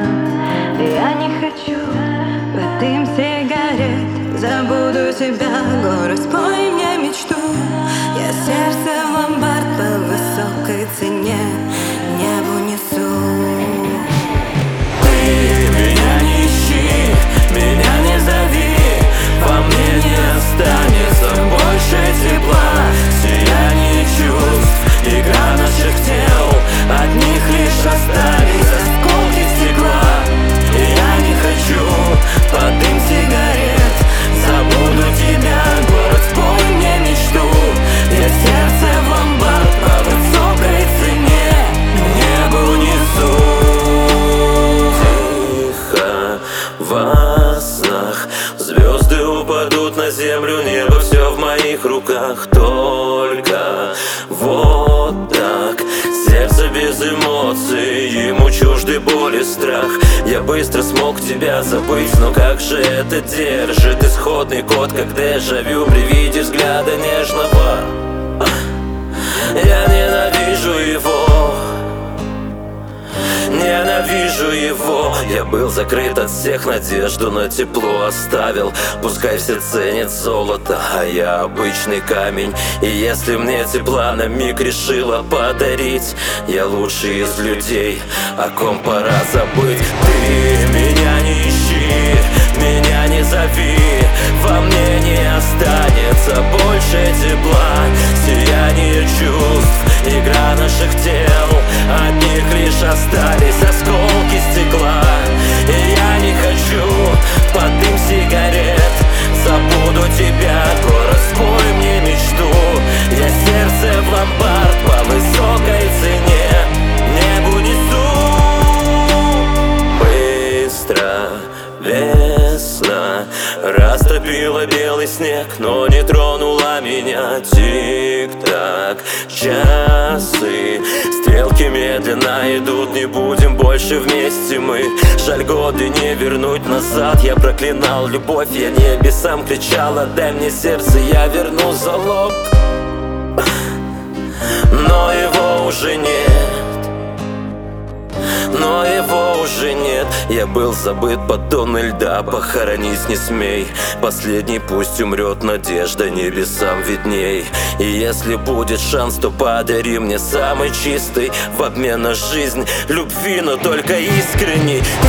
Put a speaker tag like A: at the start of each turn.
A: Я не хочу под дым сигарет. Забуду тебя, город, спой мне мечту. Я сердце в ломбард по высокой цене небу несу.
B: Ты меня не ищи, меня не зови, во мне не останется больше тепла, сияние чувств, игра наших тел, от них лишь остались осколки стекла. И я не хочу под дым сигарет. Забуду тебя, город, спой мне мечту. Я сердце в ломбард по высокой цене небу несу. Тихо во снах звезды упадут на землю, небо все в моих руках. Только вот так, сердце без эмоций, ему чужды боль и страх. Я быстро смог тебя забыть, но как же это держит исходный код, как дежавю при виде взгляда нежного. Я ненавижу его, ненавижу его. Я был закрыт от всех, надежду на тепло оставил. Пускай все ценят золото, а я обычный камень. И если мне тепла на миг решила подарить, я лучший из людей, о ком пора забыть. Ты меня не ищи, меня не зови, во мне не останется больше тепла, сияние чувств, игра наших тел, от них лишь остались осколки стекла. И я не хочу под дым сигарет. Забуду тебя, город, спой мне мечту. Я сердце в ломбард по высокой цене небу несу. Быстро весна растопила белый снег, но не тронула меня. Тик-так, часы, стрелки медленно идут, не будем больше вместе мы. Жаль, годы не вернуть назад. Я проклинал любовь, я небесам кричал: отдай мне сердце, я верну залог. Но его уже нет, но его уже нет. Я был забыт под тонной льда, похоронить не смей. Последний пусть умрет, надежда небесам видней. И если будет шанс, то подари мне самый чистый в обмен на жизнь любви, но только искренней.